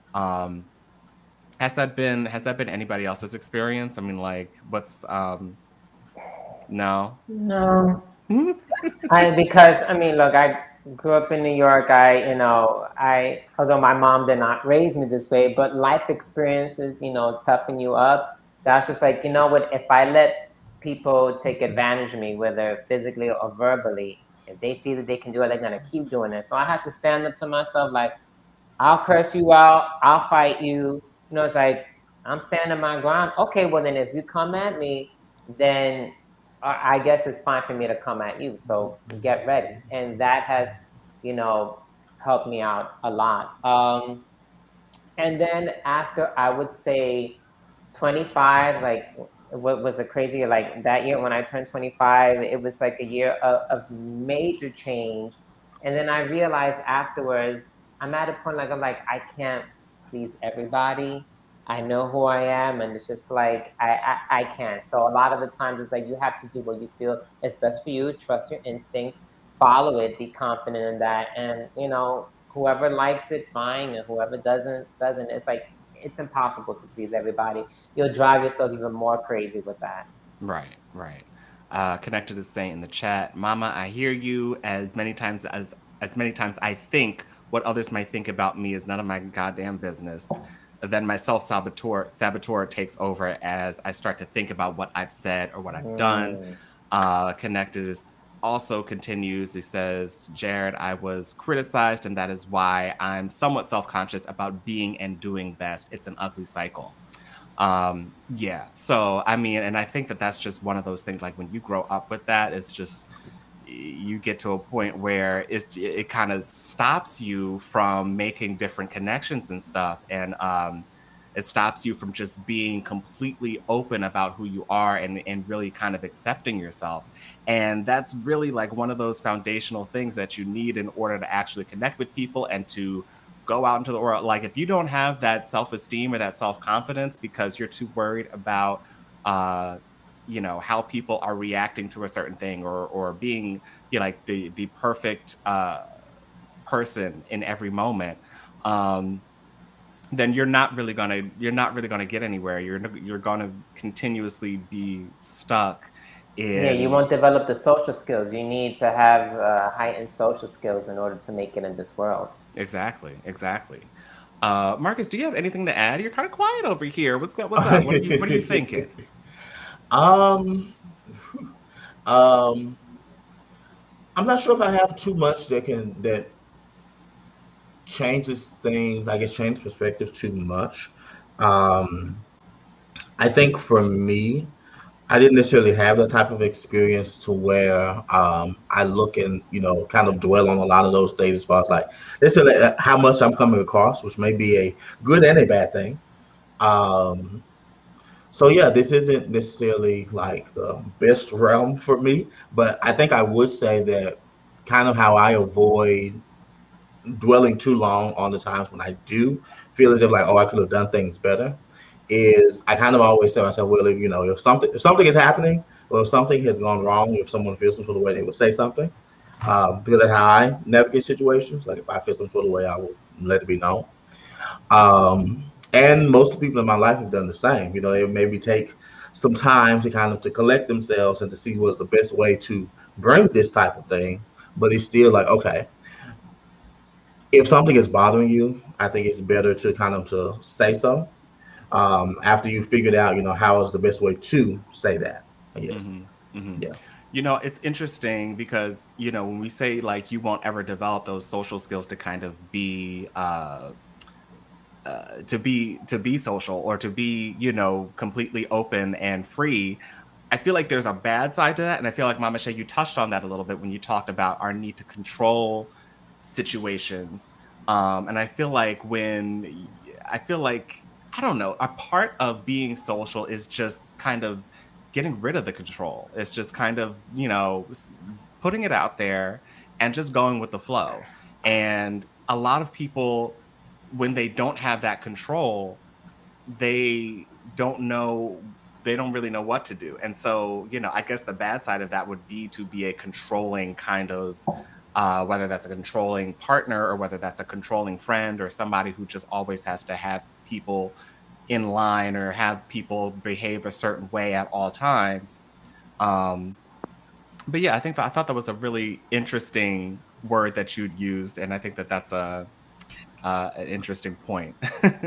Um, has that been has that been anybody else's experience? I mean, like, what's um, no, no, I because I mean, look, I grew up in New York. I, you know, I, although my mom did not raise me this way, but life experiences, you know, toughen you up. That's just like, you know what, if I let people take advantage of me, whether physically or verbally, if they see that they can do it, they're going to keep doing it. So I had to stand up to myself, like, I'll curse you out, I'll fight you. You know, it's like, I'm standing my ground. Okay, well, then if you come at me, then I guess it's fine for me to come at you. So get ready. And that has, you know, helped me out a lot. Um, and then after, I would say twenty-five, like, what was a crazy year? Like that year when I turned twenty-five, it was like a year of, of major change. And then I realized afterwards, I'm at a point like, I'm like, I can't please everybody. I know who I am, and it's just like I, I I can't. So a lot of the times it's like you have to do what you feel is best for you. Trust your instincts, follow it, be confident in that, and you know whoever likes it, fine, and whoever doesn't doesn't. It's like it's impossible to please everybody. You'll drive yourself even more crazy with that. Right, right. Uh, Connected is saying in the chat, Mama, I hear you as many times as as many times I think what others might think about me is none of my goddamn business. Then my self-saboteur saboteur takes over as I start to think about what I've said or what I've Mm. done. Uh, Connected is also continues. He says, Jared, I was criticized, and that is why I'm somewhat self-conscious about being and doing best. It's an ugly cycle. Um, yeah. So, I mean, and I think that that's just one of those things, like when you grow up with that, it's just, you get to a point where it, it kind of stops you from making different connections and stuff. And, um, it stops you from just being completely open about who you are and, and really kind of accepting yourself. And that's really like one of those foundational things that you need in order to actually connect with people and to go out into the world. Like if you don't have that self-esteem or that self-confidence because you're too worried about, uh, you know, how people are reacting to a certain thing or, or being, you know, like the, the perfect, uh, person in every moment, um, then you're not really gonna you're not really gonna get anywhere. You're you're gonna continuously be stuck in. Yeah, you won't develop the social skills. You need to have uh, heightened social skills in order to make it in this world. Exactly, exactly. Uh, Marcus, do you have anything to add? You're kind of quiet over here. What's up? What's up? What are you What are you thinking? Um, um, I'm not sure if I have too much that can that changes things. I guess change perspective too much. Um, I think for me, I didn't necessarily have that type of experience to where um, I look and you know kind of dwell on a lot of those things as far as like necessarily uh, how much I'm coming across, which may be a good and a bad thing. Um, so yeah, this isn't necessarily like the best realm for me, but I think I would say that kind of how I avoid dwelling too long on the times when I do feel as if like, oh, I could have done things better, is I kind of always tell myself, well, if you know, if something if something is happening or if something has gone wrong, if someone feels some sort of way, they would say something. Um, because of how I navigate situations, like if I feel some sort of way, I will let it be known. Um, and most of the people in my life have done the same. You know, they maybe take some time to kind of to collect themselves and to see what's the best way to bring this type of thing. But it's still like, okay, if something is bothering you, I think it's better to kind of to say so um, after you figured out, you know, how is the best way to say that. I guess. Mm-hmm, mm-hmm. Yeah. You know, it's interesting because, you know, when we say like you won't ever develop those social skills to kind of be uh, uh, to be to be social or to be, you know, completely open and free. I feel like there's a bad side to that. And I feel like Mama Shay, you touched on that a little bit when you talked about our need to control situations. Um, and I feel like when I feel like, I don't know, a part of being social is just kind of getting rid of the control. It's just kind of, you know, putting it out there and just going with the flow. And a lot of people, when they don't have that control, they don't know, they don't really know what to do. And so, you know, I guess the bad side of that would be to be a controlling kind of, uh, whether that's a controlling partner or whether that's a controlling friend or somebody who just always has to have people in line or have people behave a certain way at all times. Um, but yeah, I think that, I thought that was a really interesting word that you'd used, and I think that that's a uh, an interesting point.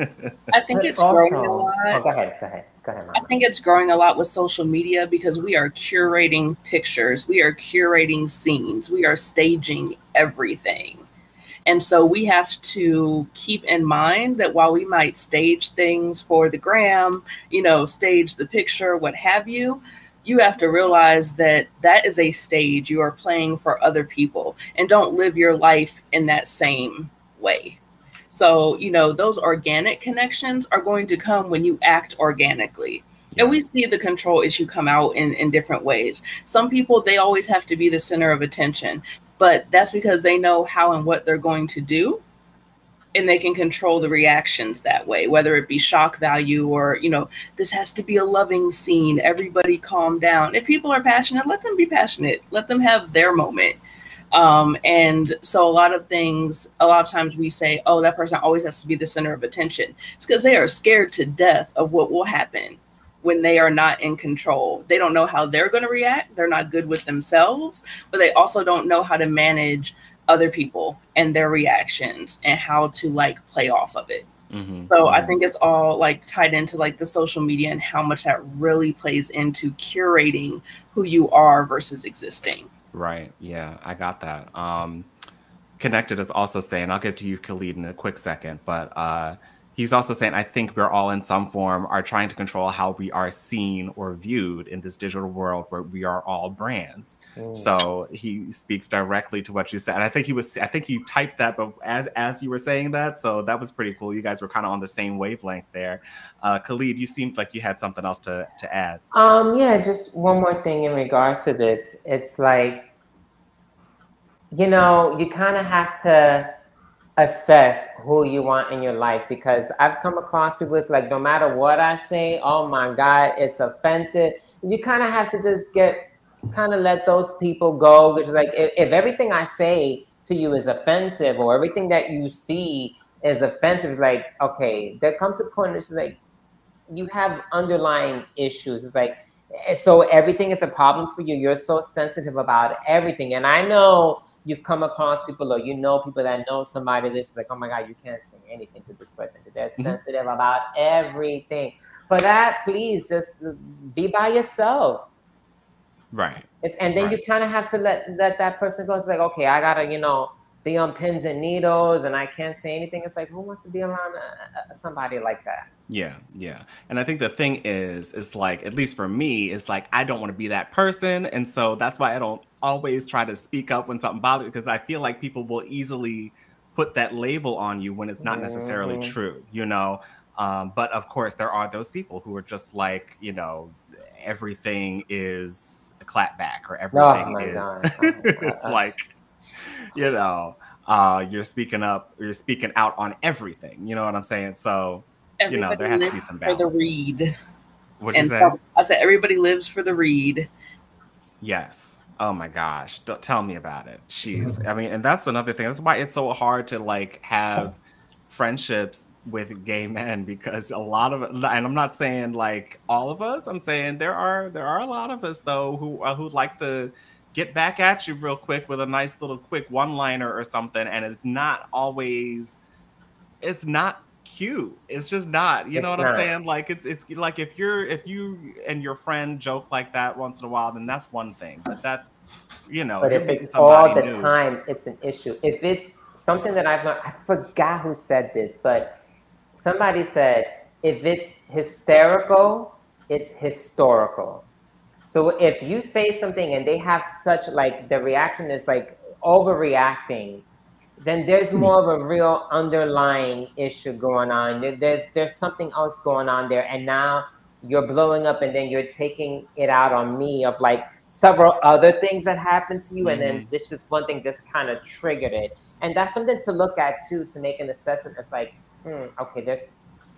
I think But it's growing a also, oh, lot. go ahead, go ahead, go ahead, I Mama. think it's growing a lot with social media because we are curating pictures, we are curating scenes, we are staging everything. And so we have to keep in mind that while we might stage things for the gram, you know, stage the picture, what have you, you have to realize that that is a stage you are playing for other people, and don't live your life in that same way. So, you know, those organic connections are going to come when you act organically. Yeah. And we see the control issue come out in, in different ways. Some people, they always have to be the center of attention, but that's because they know how and what they're going to do, and they can control the reactions that way, whether it be shock value or, you know, this has to be a loving scene, everybody calm down. If people are passionate, let them be passionate, let them have their moment. Um, and so a lot of things, a lot of times we say, oh, that person always has to be the center of attention. It's because they are scared to death of what will happen when they are not in control. They don't know how they're going to react. They're not good with themselves, but they also don't know how to manage other people and their reactions and how to like play off of it. Mm-hmm. So Mm-hmm. I think it's all like tied into like the social media and how much that really plays into curating who you are versus existing. Right. Yeah, I got that. Um, Connected is also saying, I'll get to you, Khalid, in a quick second, but uh, he's also saying, I think we're all in some form are trying to control how we are seen or viewed in this digital world where we are all brands. Mm. So he speaks directly to what you said. And I think he was, I think he typed that, but as as you were saying that, so that was pretty cool. You guys were kind of on the same wavelength there. Uh, Khalid, you seemed like you had something else to to add. Um, yeah, just one more thing in regards to this. It's like, you know, you kind of have to assess who you want in your life, because I've come across people, it's like, no matter what I say, oh my God, it's offensive. You kind of have to just get, kind of let those people go, which is like, if, if everything I say to you is offensive or everything that you see is offensive, it's like, okay, there comes a point it's like, you have underlying issues. It's like, so everything is a problem for you. You're so sensitive about everything. And I know you've come across people, or you know people that know somebody this is like, oh my God, you can't say anything to this person because they're Mhm. sensitive about everything. For that, please just be by yourself. Right. It's, and then Right. you kind of have to let, let that person go. It's like, okay, I gotta, you know, be on pins and needles and I can't say anything. It's like, who wants to be around uh, somebody like that? Yeah, yeah. And I think the thing is, is like, at least for me, is like, I don't want to be that person. And so that's why I don't always try to speak up when something bothers me, because I feel like people will easily put that label on you when it's not necessarily Mhm. true, you know? Um, but of course, there are those people who are just like, you know, everything is a clapback or everything my is, God. it's Uh, uh. like, you know, uh, you're speaking up, you're speaking out on everything. You know what I'm saying? So, you know, there Everybody has to be lives some for the balance. read. What'd you And say? so I said, everybody lives for the read. Yes. Oh my gosh. Don't tell me about it. Jeez. I mean, and that's another thing. That's why it's so hard to like have friendships with gay men, because a lot of, and I'm not saying like all of us, I'm saying there are there are a lot of us though who uh, who like to get back at you real quick with a nice little quick one-liner or something, and it's not always, it's not cute. It's just not. You know It's what I'm not. saying? Like it's it's like if you're if you and your friend joke like that once in a while, then that's one thing. But that's, you know, But you're if meeting it's all somebody the new. time, it's an issue. If it's something that I've learned, I forgot who said this, but somebody said, if it's hysterical, it's historical. So if you say something and they have such like, the reaction is like overreacting, then there's more of a real underlying issue going on. There- There's there's something else going on there, and now you're blowing up, and then you're taking it out on me of like several other things that happened to you, and then Mhm. this just one thing just kind of triggered it. And that's something to look at too, to make an assessment. It's like, hmm, okay, there's,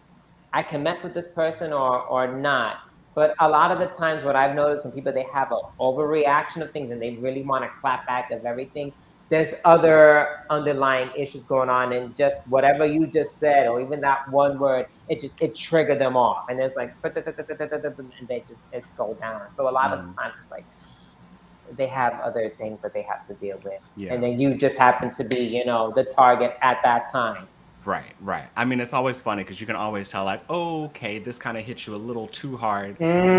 I can mess with this person or or not. But a lot of the times, what I've noticed when people, they have an overreaction of things and they really want to clap back of everything, there's other underlying issues going on, and just whatever you just said, or even that one word, it just, it triggered them off, and it's like, and they just, it's go down. So a lot of the Mhm. times it's like, they have other things that they have to deal with. Yeah. And then you just happen to be, you know, the target at that time. Right, right. I mean, it's always funny because you can always tell, like, oh, okay, this kind of hits you a little too hard.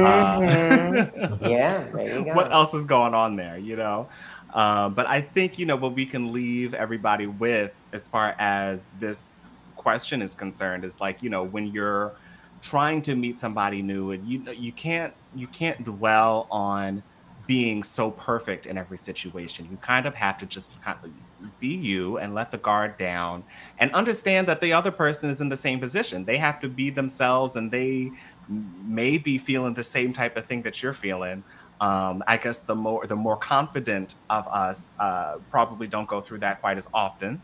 Mm-hmm. Uh, yeah, there you go. What else is going on there, you know? Uh, but I think, you know, what we can leave everybody with as far as this question is concerned is like, you know, when you're trying to meet somebody new and you you can't you can't dwell on being so perfect in every situation. You kind of have to just kind of be you and let the guard down and understand that the other person is in the same position. They have to be themselves and they may be feeling the same type of thing that you're feeling. Um, I guess the more the more confident of us uh, probably don't go through that quite as often,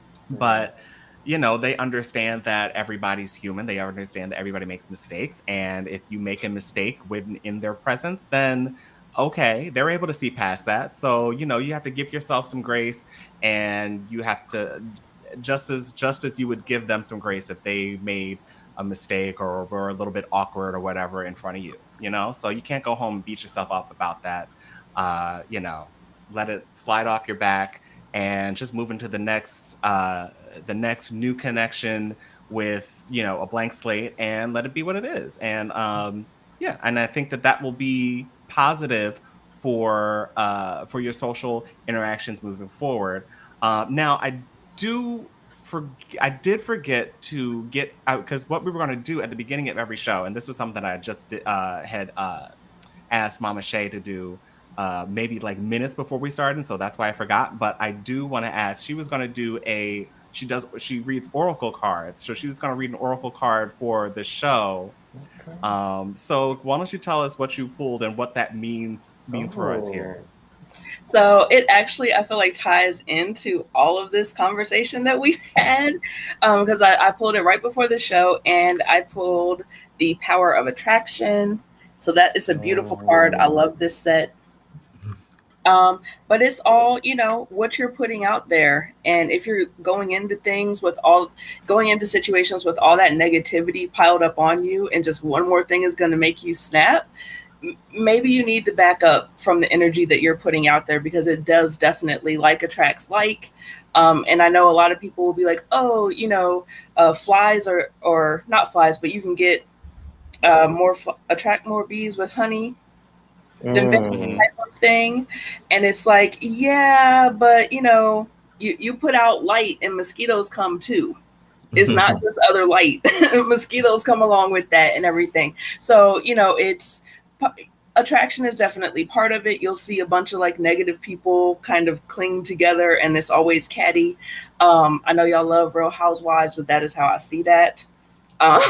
but you know, they understand that everybody's human. They understand that everybody makes mistakes, and if you make a mistake when in their presence, then okay, they're able to see past that. So, you know, you have to give yourself some grace, and you have to just as just as you would give them some grace if they made a mistake or were a little bit awkward or whatever in front of you, you know? So you can't go home and beat yourself up about that. Uh, you know, let it slide off your back and just move into the next uh, the next new connection with, you know, a blank slate and let it be what it is. And um, yeah, and I think that that will be positive for uh, for your social interactions moving forward. Uh, now, I do for I did forget to get out because what we were going to do at the beginning of every show, and this was something that I just uh, had uh, asked Mama Shay to do uh, maybe like minutes before we started, so that's why I forgot. But I do want to ask. She was going to do a she does she reads oracle cards, so she was going to read an oracle card for the show. Okay. Um, so why don't you tell us what you pulled and what that means means oh. for us here? So it actually, I feel like ties into all of this conversation that we've had because um, I, I pulled it right before the show and I pulled the Power of Attraction. So that is a beautiful oh. card. I love this set. Um, but it's all, you know, what you're putting out there. And if you're going into things with all going into situations with all that negativity piled up on you and just one more thing is going to make you snap, maybe you need to back up from the energy that you're putting out there because it does definitely like attracts like. Um, and I know a lot of people will be like, oh, you know, uh, flies or or not flies, but you can get uh, more attract more bees with honey. The mm. type of thing. And it's like, yeah, but you know, you, you put out light and mosquitoes come too. It's not just other light. Mosquitoes come along with that and everything. So, you know, it's attraction is definitely part of it. You'll see a bunch of like negative people kind of cling together and it's always catty. Um, I know y'all love Real Housewives, but that is how I see that. Um,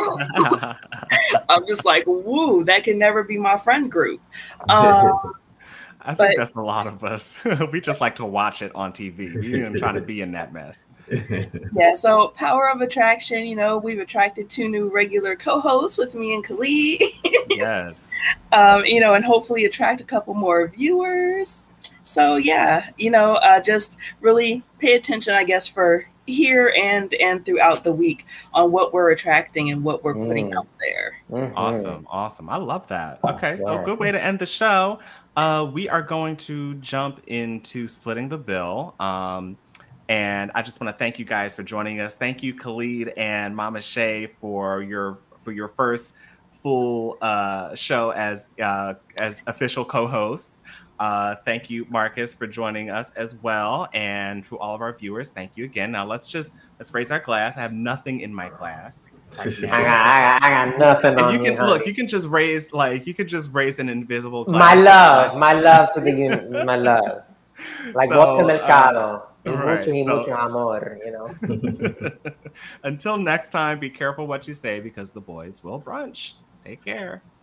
I'm just like, woo, that can never be my friend group. Um, I think but, that's a lot of us. We just like to watch it on T V. We're even trying to be in that mess. Yeah, so Power of Attraction, you know, we've attracted two new regular co-hosts with me and Khalid. Yes. um, you know, and hopefully attract a couple more viewers. So yeah, you know, uh, just really pay attention, I guess, for here and and throughout the week on what we're attracting and what we're putting mm. out there. Mm-hmm. Awesome, awesome. I love that. Okay, yes. So good way to end the show. Uh, we are going to jump into splitting the bill. Um, and I just want to thank you guys for joining us. Thank you, Khalid and Mama Shay, for your for your first full uh, show as uh, as official co-hosts. Uh, thank you, Marcus, for joining us as well. And to all of our viewers, thank you again. Now let's just, let's raise our glass. I have nothing in my glass. Right I, got, I, got, I got nothing and on you me, can honey. Look, you can just raise, like, you could just raise an invisible glass. My love, my love to the unit, my love. Like, so, walk to mercado. Uh, right, mucho y so, mucho amor, you know. Until next time, be careful what you say because the boys will brunch. Take care.